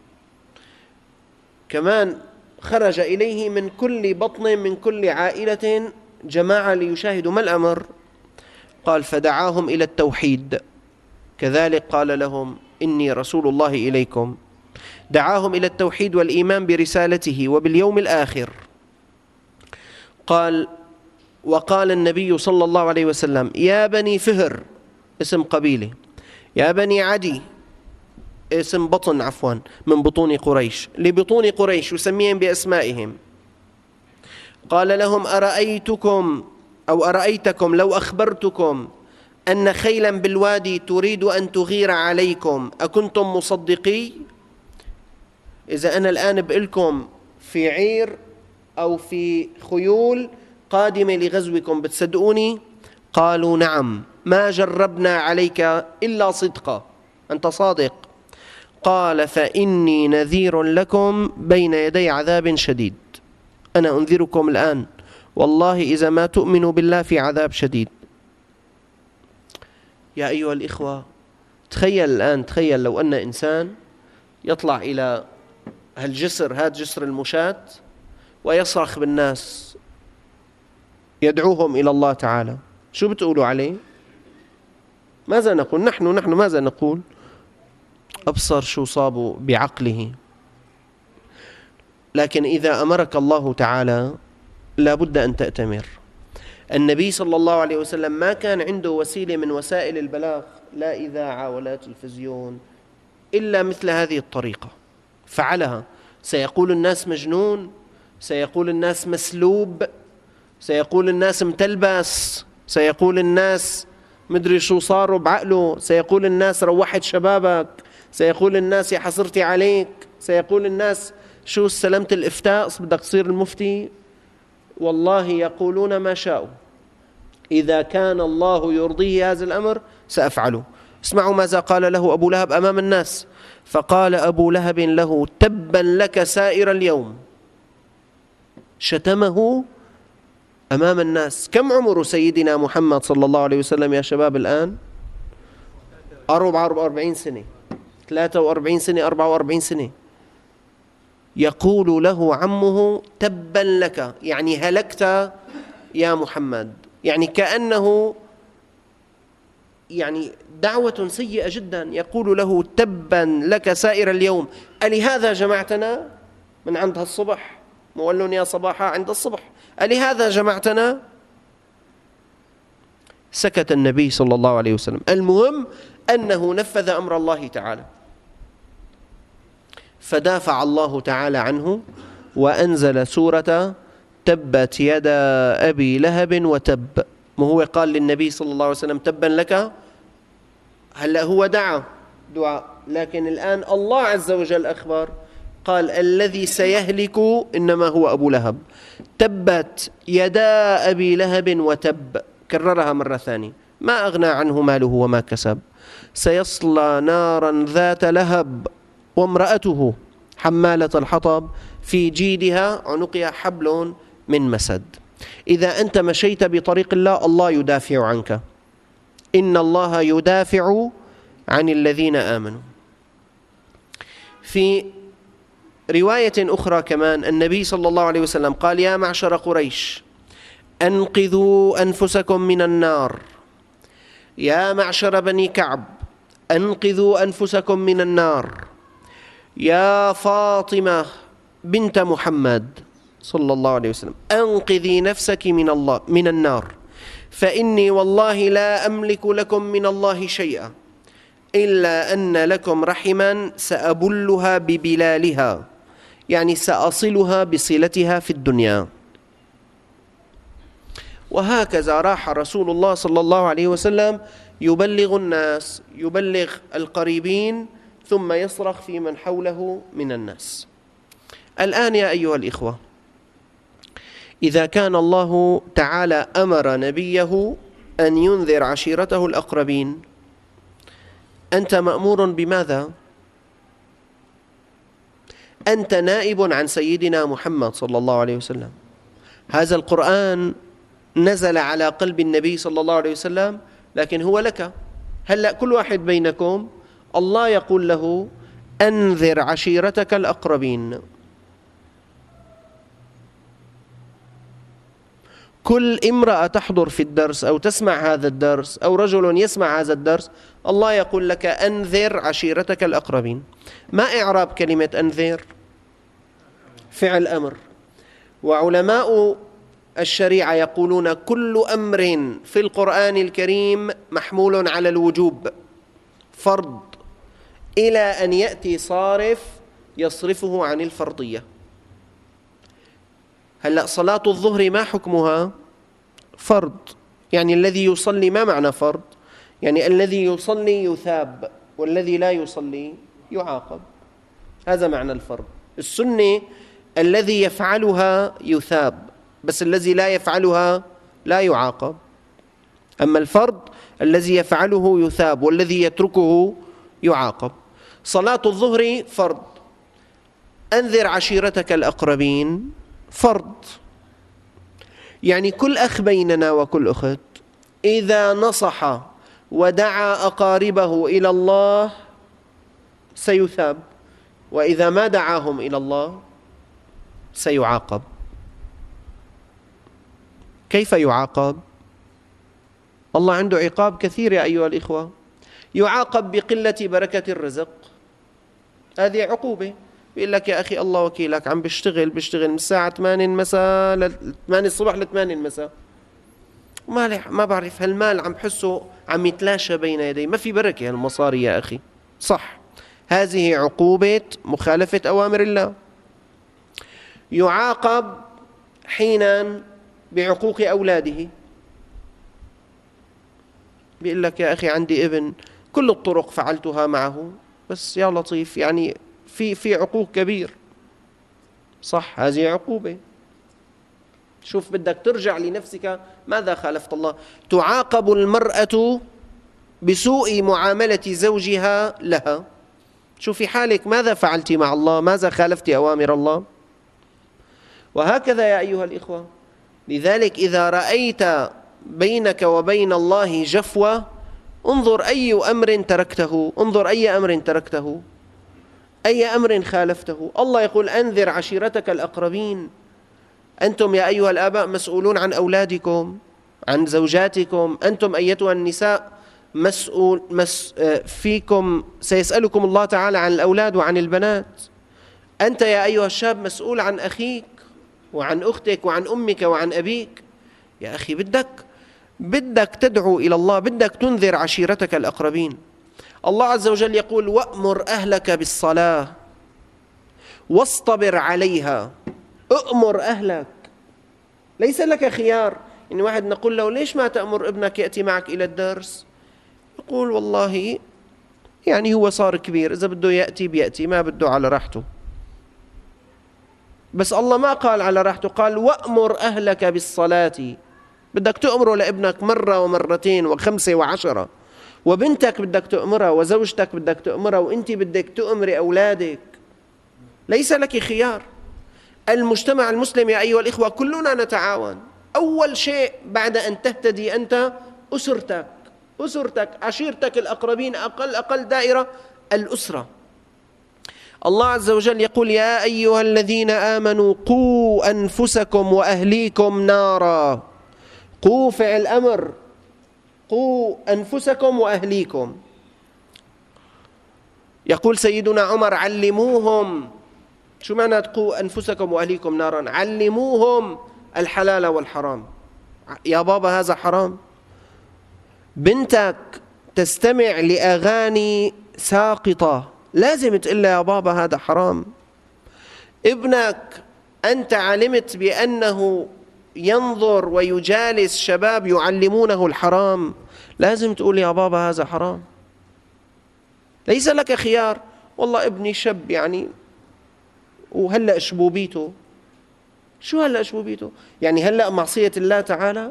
كمان خرج إليه من كل بطن من كل عائلة جماعة ليشاهدوا ما الأمر. قال فدعاهم إلى التوحيد، كذلك قال لهم إني رسول الله إليكم. دعاهم إلى التوحيد والإيمان برسالته وباليوم الآخر. وقال النبي صلى الله عليه وسلم يا بني فهر اسم قبيلة، يا بني عدي اسم بطن عفوا من بطون قريش، لبطون قريش يسميهم بأسمائهم. قال لهم أرأيتكم أو أرأيتكم لو أخبرتكم أن خيلا بالوادي تريد أن تغير عليكم أكنتم مصدقي؟ إذا أنا الآن بقلكم في عير أو في خيول قادمة لغزوكم بتصدقوني؟ قالوا نعم، ما جربنا عليك إلا صدقا، أنت صادق. قال فإني نذير لكم بين يدي عذاب شديد، أنا أنذركم الآن، والله إذا ما تؤمنوا بالله في عذاب شديد. يا أيها الإخوة، تخيل الآن، تخيل لو أن إنسان يطلع إلى هالجسر، هذا جسر المشاة، ويصرخ بالناس يدعوهم إلى الله تعالى، شو بتقولوا عليه؟ ماذا نقول؟ نحن ماذا نقول؟ أبصر شو صابوا بعقله. لكن إذا أمرك الله تعالى لابد أن تأتمر. النبي صلى الله عليه وسلم ما كان عنده وسيلة من وسائل البلاغ، لا إذاعة ولا تلفزيون، إلا مثل هذه الطريقة فعلها. سيقول الناس مجنون، سيقول الناس مسلوب، سيقول الناس متلبس، سيقول الناس مدري شو صاروا بعقله، سيقول الناس روحت شبابك، سيقول الناس يا حصرتي عليك، سيقول الناس شو استلمت الإفتاء بدك تصير المفتي. والله يقولون ما شاءوا، إذا كان الله يرضيه هذا الأمر سأفعله. اسمعوا ماذا قال له أبو لهب أمام الناس، فقال أبو لهب له تبا لك سائر اليوم. شتمه أمام الناس. كم عمر سيدنا محمد صلى الله عليه وسلم يا شباب الآن؟ 44 سنة، 43 سنة، 44 سنة. يقول له عمه تبا لك، يعني هلكت يا محمد، يعني كأنه يعني دعوة سيئة جدا. يقول له تبا لك سائر اليوم، ألهذا جمعتنا من عند الصبح؟ مولون يا صباحا عند الصبح، ألهذا جمعتنا؟ سكت النبي صلى الله عليه وسلم. المهم أنه نفذ أمر الله تعالى، فدافع الله تعالى عنه وأنزل سورة تبت يدا أبي لهب وتب. ما هو قال للنبي صلى الله عليه وسلم تبا لك، هلأ هو دعا دعاء، لكن الآن الله عز وجل أخبر، قال الذي سيهلك إنما هو أبو لهب. تبت يدا أبي لهب وتب، كررها مرة ثانية، ما أغنى عنه ماله وما كسب، سيصلى نارا ذات لهب وامرأته حمالة الحطب في جيدها عنقها حبل من مسد. إذا أنت مشيت بطريق الله، الله يدافع عنك، إن الله يدافع عن الذين آمنوا. في رواية أخرى كمان النبي صلى الله عليه وسلم قال يا معشر قريش أنقذوا أنفسكم من النار، يا معشر بني كعب أنقذوا أنفسكم من النار، يا فاطمة بنت محمد صلى الله عليه وسلم أنقذي نفسك من النار، فإني والله لا أملك لكم من الله شيئا إلا أن لكم رحما سأبلها ببلالها، يعني سأصلها بصلتها في الدنيا. وهكذا راح رسول الله صلى الله عليه وسلم يبلغ الناس، يبلغ القريبين، ثم يصرخ في من حوله من الناس. الآن يا أيها الإخوة، إذا كان الله تعالى أمر نبيه أن ينذر عشيرته الأقربين، أنت مأمور بماذا؟ أنت نائب عن سيدنا محمد صلى الله عليه وسلم. هذا القرآن نزل على قلب النبي صلى الله عليه وسلم، لكن هو لك. هلأ كل واحد بينكم الله يقول له أنذر عشيرتك الأقربين. كل امرأة تحضر في الدرس أو تسمع هذا الدرس أو رجل يسمع هذا الدرس، الله يقول لك أنذر عشيرتك الأقربين. ما إعراب كلمة أنذر؟ فعل أمر. وعلماء الشريعة يقولون كل أمر في القرآن الكريم محمول على الوجوب، فرض، إلى أن يأتي صارف يصرفه عن الفرضية. هلأ صلاة الظهر ما حكمها؟ فرض. يعني الذي يصلي، ما معنى فرض؟ يعني الذي يصلي يثاب والذي لا يصلي يعاقب، هذا معنى الفرض. السنة الذي يفعلها يثاب، بس الذي لا يفعلها لا يعاقب. أما الفرض الذي يفعله يثاب والذي يتركه يعاقب. صلاة الظهر فرض، أنذر عشيرتك الأقربين فرض. يعني كل أخ بيننا وكل أخت إذا نصح ودعا أقاربه إلى الله سيثاب، وإذا ما دعاهم إلى الله سيعاقب. كيف يعاقب؟ الله عنده عقاب كثير يا أيها الإخوة. يعاقب بقلة بركة الرزق، هذه عقوبة. بيقول لك يا أخي الله وكيلك عم بشتغل من الساعة 8 المساء 8 الصبح ل 8 المساء، ما بعرف هالمال عم بحسه عم يتلاشى بين يدي، ما في بركة هالمصاري يا أخي. صح، هذه عقوبة مخالفة أوامر الله. يعاقب حينا بعقوق أولاده. بيقول لك يا أخي عندي ابن كل الطرق فعلتها معه، بس يا لطيف يعني في عقوق كبير. صح، هذه عقوبة. شوف، بدك ترجع لنفسك ماذا خالفت الله. تعاقب المرأة بسوء معاملة زوجها لها. شوفي حالك ماذا فعلت مع الله، ماذا خالفت أوامر الله. وهكذا يا أيها الإخوة. لذلك إذا رأيت بينك وبين الله جفوة، انظر أي أمر تركته، انظر أي أمر تركته، أي أمر خالفته. الله يقول أنذر عشيرتك الأقربين. أنتم يا أيها الآباء مسؤولون عن أولادكم، عن زوجاتكم. أنتم أيتها النساء فيكم سيسألكم الله تعالى عن الأولاد وعن البنات. أنت يا أيها الشاب مسؤول عن أخيك وعن أختك وعن أمك وعن أبيك. يا أخي بدك تدعو إلى الله، بدك تنذر عشيرتك الأقربين. الله عز وجل يقول وأمر أهلك بالصلاة واصطبر عليها. أأمر أهلك، ليس لك خيار. إن واحد نقول له ليش ما تأمر ابنك يأتي معك إلى الدرس؟ يقول والله يعني هو صار كبير، إذا بده يأتي بيأتي، ما بده على راحته. بس الله ما قال على راحته، قال وأمر أهلك بالصلاة. بدك تأمره لابنك مرة ومرتين وخمسة وعشرة، وبنتك بدك تأمرها، وزوجتك بدك تأمرها، وانت بدك تأمري أولادك. ليس لك خيار. المجتمع المسلم يا أيها الإخوة كلنا نتعاون. أول شيء بعد أن تهتدي أنت أسرتك، عشيرتك الأقربين، أقل دائرة الأسرة. الله عز وجل يقول يا أيها الذين آمنوا قوا أنفسكم وأهليكم نارا. قوا فعل أمر، قوا أنفسكم وأهليكم. يقول سيدنا عمر علموهم. شو معنى قوا أنفسكم وأهليكم نارا؟ علموهم الحلال والحرام. يا بابا هذا حرام. بنتك تستمع لأغاني ساقطة، لازم تقول له يا بابا هذا حرام. ابنك أنت علمت بأنه ينظر ويجالس شباب يعلمونه الحرام، لازم تقول يا بابا هذا حرام. ليس لك خيار. والله ابني شب يعني وهلأ شبوبيته. شو هلأ شبوبيته؟ يعني هلأ معصية الله تعالى؟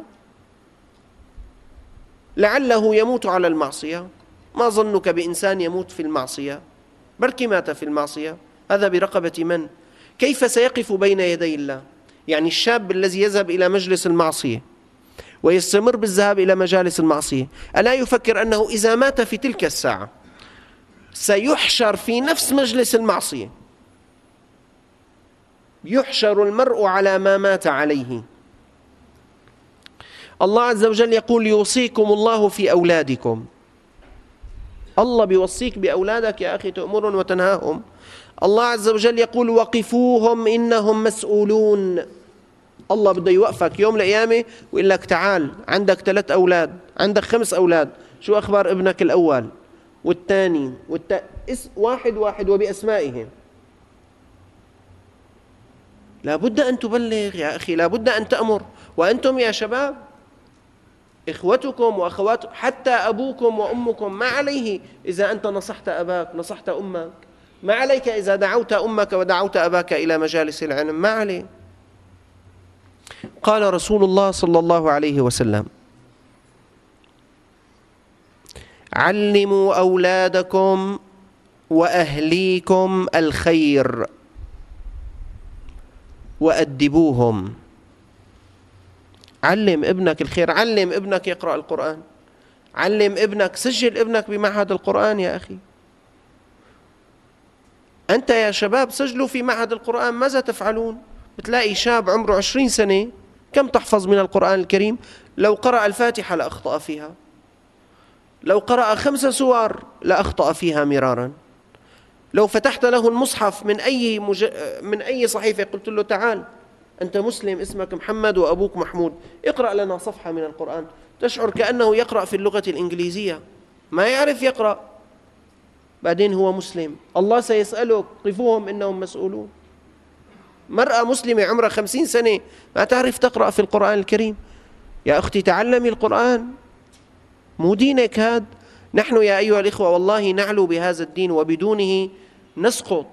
لعله يموت على المعصية. ما ظنك بإنسان يموت في المعصية؟ بركي مات في المعصية. هذا برقبة من؟ كيف سيقف بين يدي الله؟ يعني الشاب الذي يذهب إلى مجلس المعصية ويستمر بالذهاب إلى مجالس المعصية، ألا يفكر أنه إذا مات في تلك الساعة سيحشر في نفس مجلس المعصية؟ يحشر المرء على ما مات عليه. الله عز وجل يقول يوصيكم الله في أولادكم. الله بيوصيك بأولادك يا أخي، تأمرهم وتنهاهم. الله عز وجل يقول وقفوهم إنهم مسؤولون. الله بده يوقفك يوم القيامة ويقول لك تعال، عندك 3 أولاد، عندك 5 أولاد، شو أخبار ابنك الأول والثاني واحد وبأسمائهم. لا بد أن تبلغ يا أخي، لا بد أن تأمر. وأنتم يا شباب إخوتكم وأخواتكم حتى أبوكم وأمكم، ما عليه إذا أنت نصحت أباك نصحت أمك، ما عليك إذا دعوت أمك ودعوت أباك إلى مجالس العلم، ما عليه. قال رسول الله صلى الله عليه وسلم: علموا أولادكم وأهليكم الخير وأدبوهم. علم ابنك الخير، علم ابنك يقرأ القرآن، علم ابنك، سجل ابنك بمعهد القرآن يا أخي. أنت يا شباب سجلوا في معهد القرآن، ماذا تفعلون؟ بتلاقي شاب عمره 20 سنة، كم تحفظ من القرآن الكريم؟ لو قرأ الفاتحة لأخطأ فيها، لو قرأ 5 سور لأخطأ فيها مرارا. لو فتحت له المصحف من أي صحيفة قلت له: تعال أنت مسلم اسمك محمد وأبوك محمود، اقرأ لنا صفحة من القرآن، تشعر كأنه يقرأ في اللغة الإنجليزية، ما يعرف يقرأ. بعدين هو مسلم، الله سيسأله: قفوهم إنهم مسؤولون. مرأة مسلمة عمرها 50 سنة ما تعرف تقرأ في القرآن الكريم. يا أختي تعلمي القرآن، مو دينك هذا. نحن يا أيها الإخوة والله نعلو بهذا الدين، وبدونه نسقط.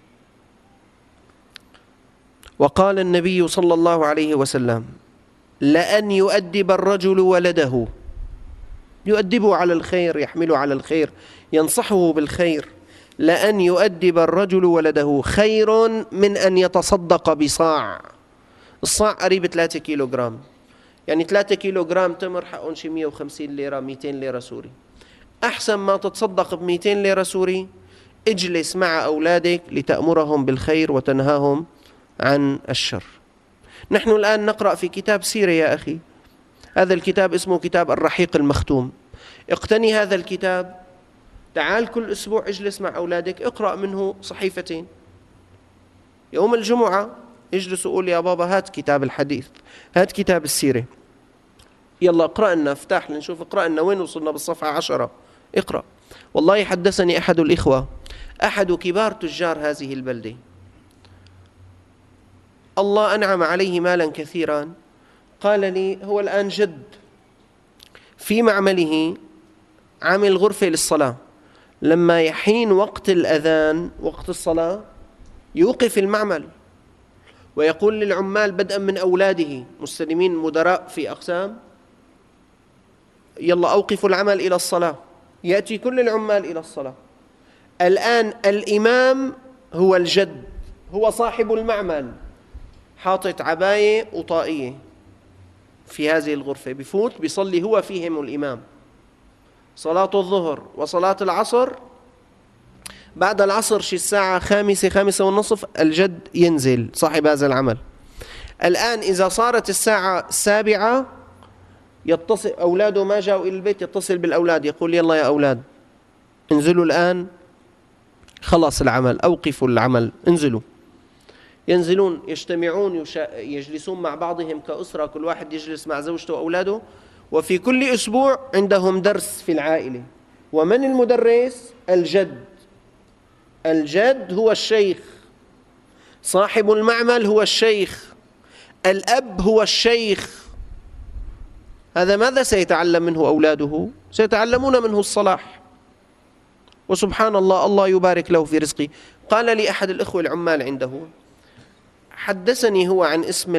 وقال النبي صلى الله عليه وسلم: لأن يؤدب الرجل ولده، يؤدبه على الخير، يحمله على الخير، ينصحه بالخير. لأن يؤدب الرجل ولده خير من أن يتصدق بصاع. الصاع قريب 3 كيلوغرام، يعني 3 كيلوغرام تمر حقهم شي 150 ليرة 200 ليرة سوري. أحسن ما تتصدق ب200 ليرة سوري، اجلس مع أولادك لتأمرهم بالخير وتنهاهم عن الشر. نحن الآن نقرأ في كتاب سيرة يا أخي، هذا الكتاب اسمه كتاب الرحيق المختوم. اقتني هذا الكتاب، تعال كل أسبوع اجلس مع أولادك، اقرأ منه صحيفتين. يوم الجمعة اجلسوا قول: يا بابا هات كتاب الحديث، هات كتاب السيرة، يلا اقرأ لنا، افتح لنشوف، اقرأ لنا وين وصلنا بالصفحة 10، اقرأ. والله حدثني أحد الإخوة، أحد كبار تجار هذه البلدة، الله أنعم عليه مالا كثيرا، قال لي: هو الآن جد في معمله عامل غرفة للصلاة، لما يحين وقت الأذان وقت الصلاة يوقف المعمل ويقول للعمال بدءا من أولاده مستلمين مدراء في أقسام: يلا أوقفوا العمل إلى الصلاة. يأتي كل العمال إلى الصلاة. الآن الإمام هو الجد، هو صاحب المعمل، حاطط عباية وطاقية في هذه الغرفة، بفوت بيصلي هو فيهم الإمام صلاة الظهر وصلاة العصر. بعد العصر شي الساعة 5 5 ونصف الجد ينزل صاحب هذا العمل. الآن إذا صارت الساعة 7 يتصل، أولاده ما جاءوا إلى البيت، يتصل بالأولاد يقول: يلا يا أولاد انزلوا الآن، خلص العمل، أوقفوا العمل، انزلوا. ينزلون، يجتمعون، يجلسون مع بعضهم كأسرة، كل واحد يجلس مع زوجته وأولاده. وفي كل أسبوع عندهم درس في العائلة. ومن المدرس؟ الجد. الجد هو الشيخ، صاحب المعمل هو الشيخ، الأب هو الشيخ. هذا ماذا سيتعلم منه أولاده؟ سيتعلمون منه الصلاح. وسبحان الله، الله يبارك له في رزقه. قال لي أحد الإخوة العمال عنده، حدثني هو عن اسم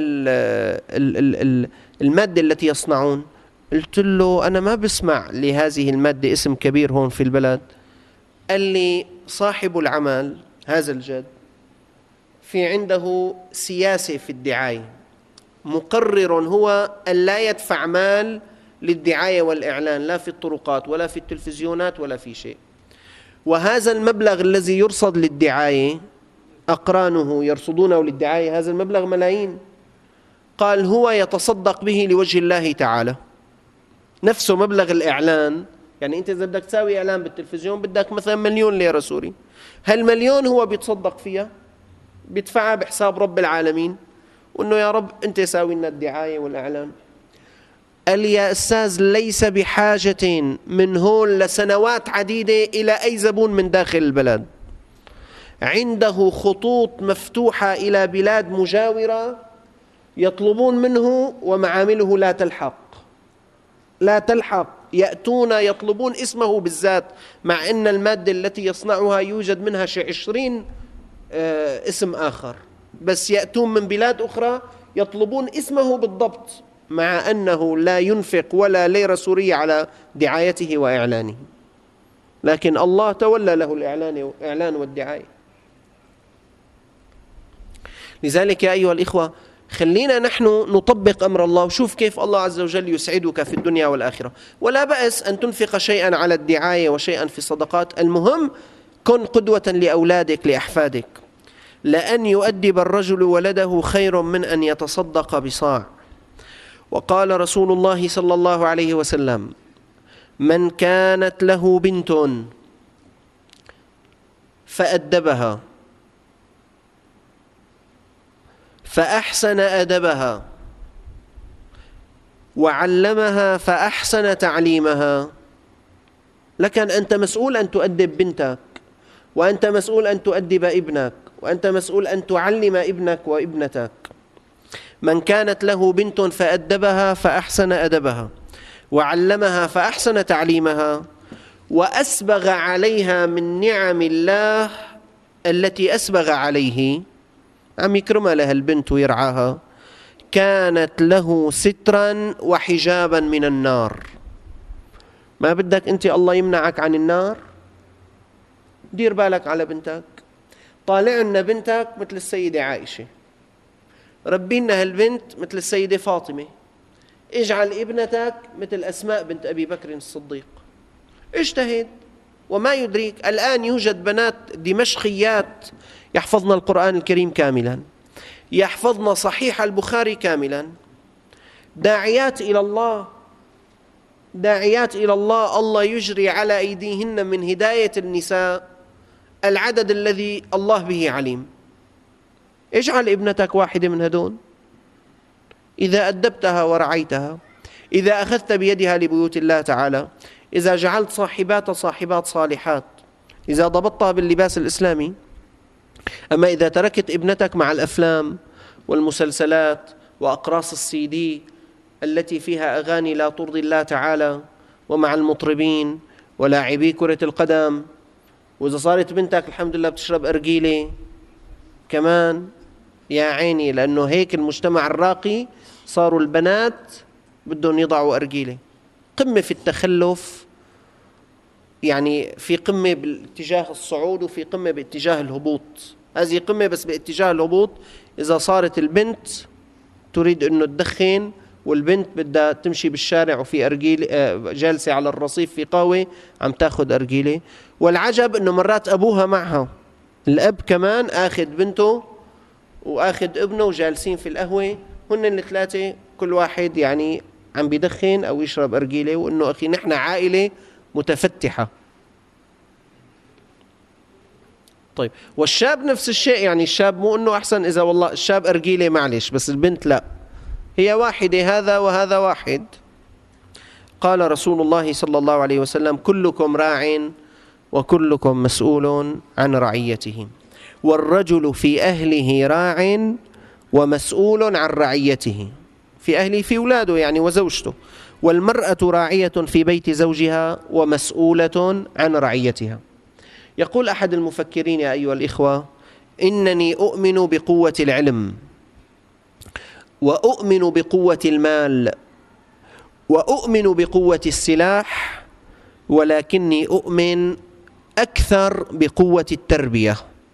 المادة التي يصنعون. قلت له: أنا ما بسمع لهذه المادة اسم كبير هون في البلد. قال لي: صاحب العمل هذا الجد في عنده سياسة في الدعاية، مقرر هو أن لا يدفع مال للدعاية والإعلان، لا في الطرقات ولا في التلفزيونات ولا في شيء. وهذا المبلغ الذي يرصد للدعاية، أقرانه يرصدونه للدعاية، هذا المبلغ ملايين. قال: هو يتصدق به لوجه الله تعالى، نفسه مبلغ الإعلان. يعني أنت إذا بدك تساوي إعلان بالتلفزيون بدك مثلا 1,000,000 ليرة سوري، هالمليون هو بيتصدق فيها، بيدفعها بحساب رب العالمين، وإنه يا رب أنت ساوي لنا الدعاية والإعلان. قال: يا أستاذ ليس بحاجة من هون لسنوات عديدة إلى أي زبون من داخل البلد، عنده خطوط مفتوحة إلى بلاد مجاورة يطلبون منه ومعامله لا تلحق. لا تلحق، يأتون يطلبون اسمه بالذات، مع أن المادة التي يصنعها يوجد منها شي 20 اسم آخر، بس يأتون من بلاد أخرى يطلبون اسمه بالضبط، مع أنه لا ينفق ولا ليرة سورية على دعايته وإعلانه، لكن الله تولى له الإعلان والدعاية. لذلك يا أيها الإخوة، خلينا نحن نطبق أمر الله، وشوف كيف الله عز وجل يسعدك في الدنيا والآخرة. ولا بأس أن تنفق شيئا على الدعاية وشيئا في الصدقات، المهم كن قدوة لأولادك لأحفادك. لأن يؤدب الرجل ولده خير من أن يتصدق بصاع. وقال رسول الله صلى الله عليه وسلم: من كانت له بنت فأدبها فأحسن أدبها وعلمها فأحسن تعليمها، لكن أنت مسؤول أن تؤدب بنتك، وأنت مسؤول أن تؤدب ابنك، وأنت مسؤول أن تعلم ابنك وابنتك. من كانت له بنت فأدبها فأحسن أدبها وعلمها فأحسن تعليمها وأسبغ عليها من نعم الله التي أسبغ عليه، عم يكرمها لها البنت ويرعاها، كانت له سترا وحجابا من النار. ما بدك أنت الله يمنعك عن النار؟ دير بالك على بنتك، طالع لنا بنتك مثل السيدة عائشة، ربي لنا هالبنت مثل السيدة فاطمة، اجعل ابنتك مثل أسماء بنت أبي بكر الصديق. اجتهد. وما يدريك الآن يوجد بنات دمشقيات يحفظن القرآن الكريم كاملا، يحفظن صحيح البخاري كاملا، داعيات إلى الله، داعيات إلى الله، الله يجري على أيديهن من هداية النساء العدد الذي الله به عليم. اجعل ابنتك واحدة من هدول، إذا أدبتها ورعيتها، إذا أخذت بيدها لبيوت الله تعالى، إذا جعلت صاحبات صالحات، إذا ضبطتها باللباس الإسلامي. أما إذا تركت ابنتك مع الأفلام والمسلسلات وأقراص السي دي التي فيها أغاني لا ترضي الله تعالى، ومع المطربين ولاعبي كرة القدم، وإذا صارت بنتك الحمد لله بتشرب أرجيلة كمان، يا عيني، لأنه هيك المجتمع الراقي صاروا البنات بدهم يضعوا أرجيلة. قمة في التخلف، يعني في قمة باتجاه الصعود وفي قمة باتجاه الهبوط. هذه قمة بس باتجاه الهبوط إذا صارت البنت تريد أنه تدخن، والبنت بدها تمشي بالشارع وفي أرجيلة جالسة على الرصيف في قهوة عم تاخد أرجيلة. والعجب أنه مرات أبوها معها، الأب كمان أخذ بنته وأخذ ابنه وجالسين في القهوة، هن الثلاثة كل واحد يعني عم بيدخن أو يشرب أرجيلة، وأنه أخي نحن عائلة متفتحة. طيب والشاب نفس الشيء، يعني الشاب مو أنه أحسن إذا والله الشاب أرجيلة معلش، بس البنت لا، هي واحدة، هذا وهذا واحد. قال رسول الله صلى الله عليه وسلم: كلكم راع وكلكم مسؤول عن رعيته، والرجل في أهله راع ومسؤول عن رعيته، في أهله في أولاده يعني وزوجته، والمرأة راعية في بيت زوجها ومسؤولة عن رعيتها. يقول أحد المفكرين يا أيها الإخوة: إنني أؤمن بقوة العلم، وأؤمن بقوة المال، وأؤمن بقوة السلاح، ولكني أؤمن أكثر بقوة التربية.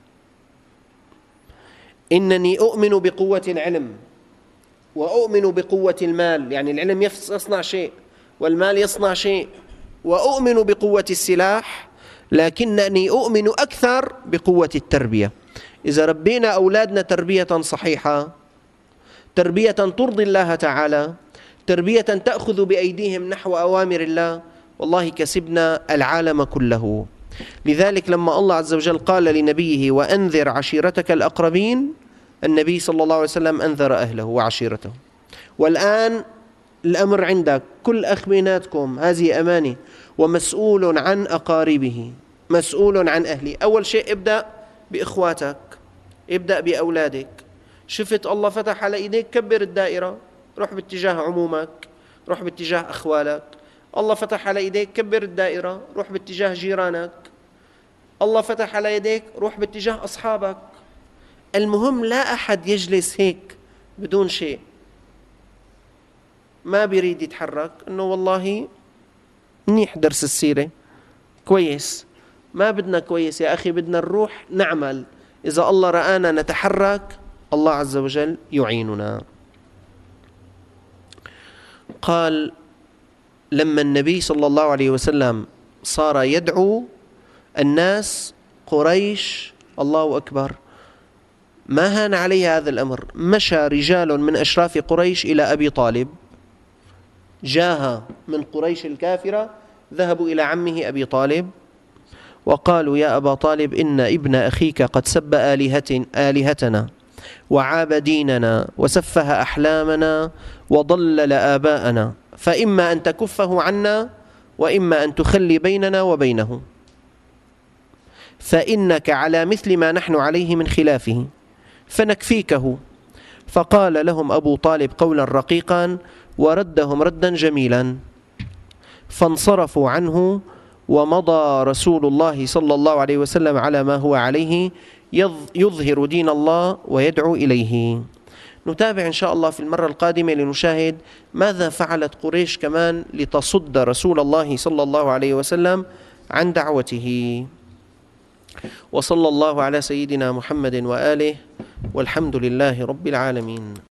إنني أؤمن بقوة العلم، وأؤمن بقوة المال، يعني العلم يصنع شيء والمال يصنع شيء، وأؤمن بقوة السلاح، لكنني أؤمن أكثر بقوة التربية. إذا ربينا أولادنا تربية صحيحة، تربية ترضي الله تعالى، تربية تأخذ بأيديهم نحو أوامر الله، والله كسبنا العالم كله. لذلك لما الله عز وجل قال لنبيه: وأنذر عشيرتك الأقربين، النبي صلى الله عليه وسلم أنذر أهله وعشيرته. والآن الأمر عندك، كل أخ بيناتكم هذه أمانة، ومسؤول عن أقاربه، مسؤول عن أهله. أول شيء ابدأ بإخواتك، ابدأ بأولادك. شفت الله فتح على إيديك، كبر الدائرة، روح باتجاه عمومك، روح باتجاه أخوالك، الله فتح على إيديك، كبر الدائرة، روح باتجاه جيرانك. الله فتح على يديك، روح باتجاه أصحابك. المهم لا أحد يجلس هيك بدون شيء، ما بيريد يتحرك، إنه والله منيح درس السيرة كويس، ما بدنا كويس يا أخي، بدنا نروح نعمل. إذا الله رآنا نتحرك الله عز وجل يعيننا. قال لما النبي صلى الله عليه وسلم صار يدعو الناس قريش، الله أكبر، ما هان عليه هذا الأمر. مشى رجال من أشراف قريش إلى أبي طالب، جاء من قريش الكافرة، ذهبوا إلى عمه أبي طالب وقالوا يا أبا طالب إن ابن أخيك قد سب آلهتنا وعاب ديننا وسفه أحلامنا وضلل آباءنا، فإما أن تكفه عنا وإما أن تخلي بيننا وبينه، فإنك على مثل ما نحن عليه من خلافه فنكفيكه. فقال لهم أبو طالب قولا رقيقا وردهم ردا جميلا، فانصرفوا عنه. ومضى رسول الله صلى الله عليه وسلم على ما هو عليه، يظهر دين الله ويدعو إليه. نتابع إن شاء الله في المرة القادمة لنشاهد ماذا فعلت قريش كمان لتصد رسول الله صلى الله عليه وسلم عن دعوته. وصلى الله على سيدنا محمد وآله، والحمد لله رب العالمين.